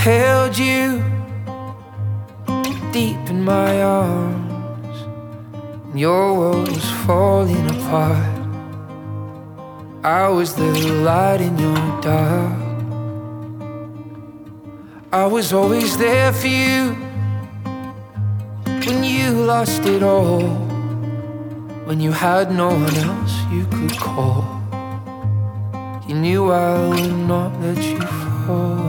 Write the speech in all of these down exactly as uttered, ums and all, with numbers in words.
held you deep in my arms, and your world was falling apart. I was the light in your dark. I was always there for you when you lost it all, when you had no one else you could call. You knew I would not let you fall.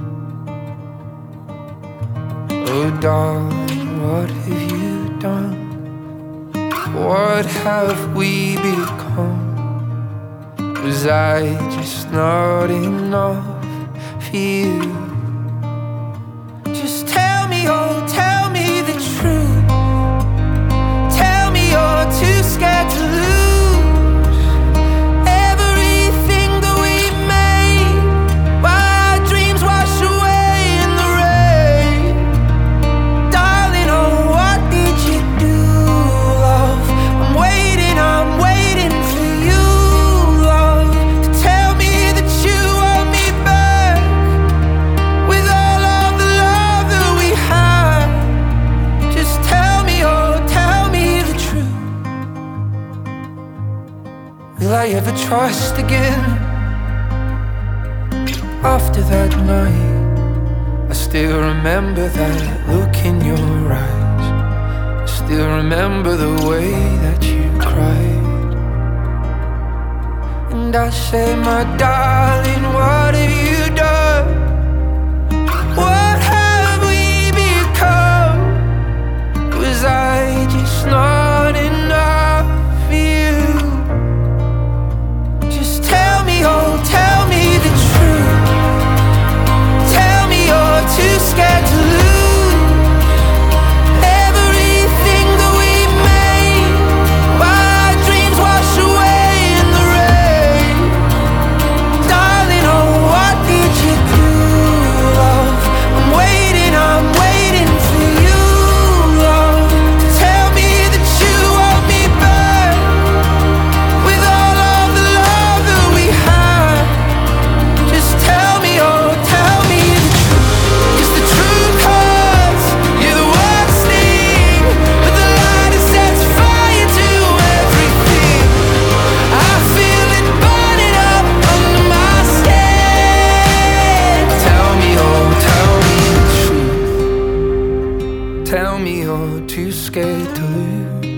Oh darling, what have you done? What have we become? Was I just not enough for you? Just tell me, oh, tell me the truth. Tell me you're too scared to lose everything that we made, while our dreams wash away in the rain. Darling, oh, what did you do, love? I'm waiting, I'm waiting for you, love, to tell me that you want me back with all of the love that we had. Just tell me, oh, tell me the truth. Will I ever trust again? After that night, I still remember that look in your eyes. I still remember the way that you cried. And I say, my darling, what have you done? What have we become? Was I just not enough for you? Just tell me, oh, tell me the truth. Tell me you're too scared to lose everything that we made, while our dreams wash away in the rain. Darling, oh, what did you do, love? I'm waiting, I'm waiting for you, love, to tell me that you want me back with all of the love that we had. Just tell me, oh, tell me the truth. 'Cause the truth hurts, you're the worst thing, but the light has set fire to everything. I feel it burning up under my skin. Tell me, oh, tell me the truth. Tell me you're too scared to lose